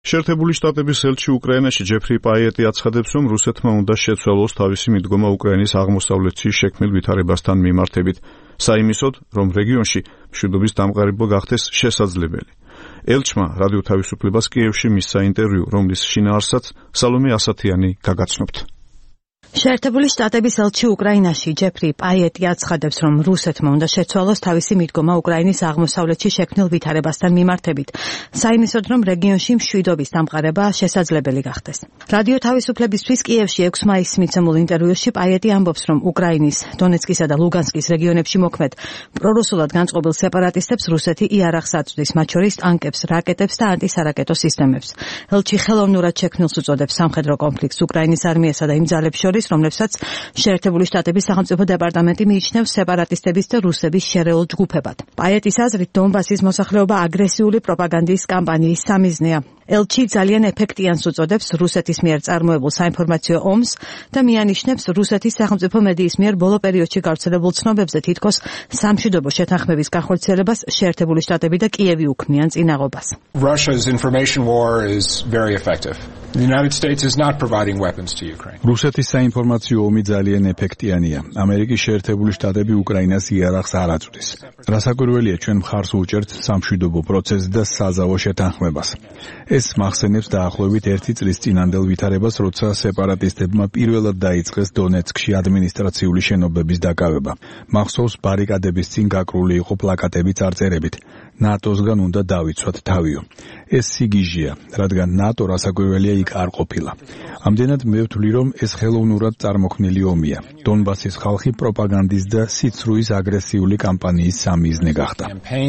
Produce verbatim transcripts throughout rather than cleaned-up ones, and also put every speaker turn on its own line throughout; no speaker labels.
შეერთებული შტატების ელჩი უკრაინაში ჯეფრი პაიეტი აცხადებს, რომ რუსეთმა უნდა შეცვალოს თავისი მიდგომა უკრაინის აღმოსავლეთში შექმნილ ვითარებასთან მიმართებით, საიმისოდ, რომ რეგიონში მშვიდობის დამყარება გახდეს შესაძლებელი. ელჩმა რადიო თავისუფლებას კიევში მისცა ინტერვიუ, რომლის შინაარსსაც სალომე ასათიანი გაგაცნობთ.
შეერთებული შტატების ელჩი უკრაინაში ჯეფრი პაიეტი აცხადებს, რომ რუსეთმა უნდა შეცვალოს თავისი მიდგომა უკრაინის აღმოსავლეთში შექმნილ ვითარებასთან მიმართებით, საიმისოდ, რომ რეგიონში მშვიდობის დამყარება შესაძლებელი გახდეს. რადიო თავისუფლებისთვის კიევში ექვსი მაისს მიცემულ ინტერვიუში პაიეტი ამბობს, რომ უკრაინის დონეცკისა და ლუგანსკის რეგიონებში მოქმედ პრორუსულად განწყობილ სეპარატისტებს რუსეთი იარაღს აწვდის, მათ შორის ტანკებს, რაკეტებს და ანტისარაკეტო სისტემებს. ელჩი ხელოვნურად შექმნილს უწოდებს სამხედრო კონფლიქტს უკრაინის არმიასა და იმ ძალებს შორის, რომლებსაც შეერთებული შტატების სახელმწიფო დეპარტამენტი მიიჩნევს სეპარატისტების და რუსების შერეულ ჯგუფებად. პაიეტის აზრით, დონბასის მოსახლეობა აგრესიული პროპაგანდის კამპანიის სამიზნეა. ელჩი ძალიან ეფექტიანს უწოდებს რუსეთის მიერ წარმოებულ საინფორმაციო ომს და მიანიშნებს რუსეთის სახელმწიფო მედიის მიერ ბოლო პერიოდში გავრცელებულ ცნობებზე თითქოს სამშვიდობო შეთანხმების განხორციელებას შეერთებული შტატები და კიევი უქმნიან წინაღობას.
Russia's information war is very effective. The United States is not providing weapons to Ukraine.
რუსეთის საინფორმაციო ომი ძალიან ეფექტიანია. ამერიკის შეერთებული შტატები უკრაინას იარაღს არ აწვდის. რასაკვირველია, ჩვენ მხარს უჭერთ სამშვიდობო პროცესს და საზავო შეთანხმებას. ეს მახსენებს დაახლოებით ერთი წლის წინანდელ ვითარებას, როცა სეპარატისტებმა პირველად დაიწყეს დონეცკში ადმინისტრაციული შენობების დაკავება. მახსოვს, ბარიკადების წინ გაკრული იყო პლაკატები წარწერებით: ნატოსგან უნდა დავიცვათ თავიო. ეს სიგიჟეა, რადგან ნატო რასაკვირველია იქ არ ყოფილა. ამდენად მე ვთვლი, რომ ეს ხელოვნურად წარმოქმნილი ომია. დონბასის ხალხი პროპაგანდის და სიცრუის აგრესიული კამპანიის სამიზნე გახდა.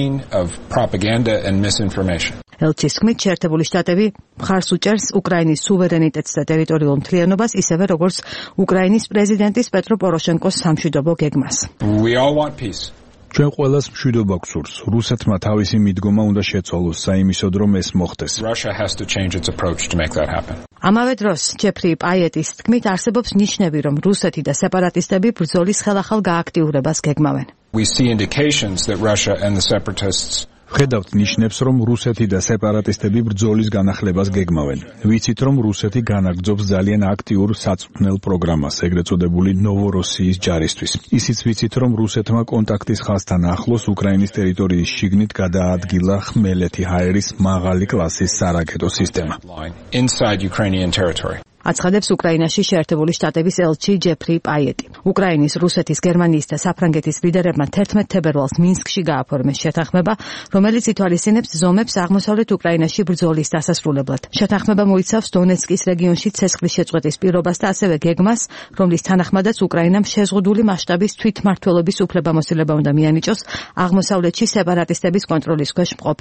ელჩის თქმით, შეერთებული შტატები მხარს უჭერს უკრაინის სუვერენიტეტს და ტერიტორიულ მთლიანობას, ისევე როგორც უკრაინის პრეზიდენტის პეტრო პოროშენკოს სამშვიდობო გეგმას.
We all want peace.
ჩვენ ყველას მშვიდობა გვსურს. რუსეთმა თავისი მიდგომა უნდა შეცვალოს, საიმისოდ, რომ ეს მოხდეს.
Russia has to change its approach to make that happen.
ამავე დროს ჯეფრი პაიეტის თქმით, არსებობს ნიშნები, რომ რუსეთი და სეპარატისტები ბრძოლის ხელახალ გააქტიურებას გეგმავენ.
We see indications that Russia and the separatists
ხედავთ ნიშნებს, რომ რუსეთი და სეპარატისტები ბრძოლის განახლებას გეგმავენ. ვიცით, რომ რუსეთი განაგრძობს ძალიან აქტიურ საწვრთნელ პროგრამას, ეგრეთ წოდებული ნოვოროსიის ჯარისთვის. ისიც ვიცით, რომ რუსეთმა კონტაქტის ხაზთან ახლოს უკრაინის ტერიტორიის შიგნით გადაადგილა ხმელეთი ჰაერის მაღალი კლასის სარაკეტო სისტემა.
inside Ukrainian territory.
აცხადებს უკრაინაში შეერთებული შტატების ელჩი ჯეფრი პაიეტი. უკრაინის, რუსეთის, გერმანიის და საფრანგეთის ლიდერებმა თერთმეტ თებერვალს მინსკში გააფორმეს შეთანხმება, რომელიც ითვალისწინებს ზომებს აღმოსავლეთ უკრაინაში ბრძოლის დასასრულებლად. შეთანხმება მოიცავს დონეცკის რეგიონში ცეცხლის შეწყვეტის პირობას და ასევე გეგმას, რომლის თანახმადაც უკრაინამ შეზღუდული მასშტაბის თვითმმართველობის უფლებამოსილება უნდა მიანიჭოს აღმოსავლეთში სეპარატისტების კონტროლის ქვეშ მყოფ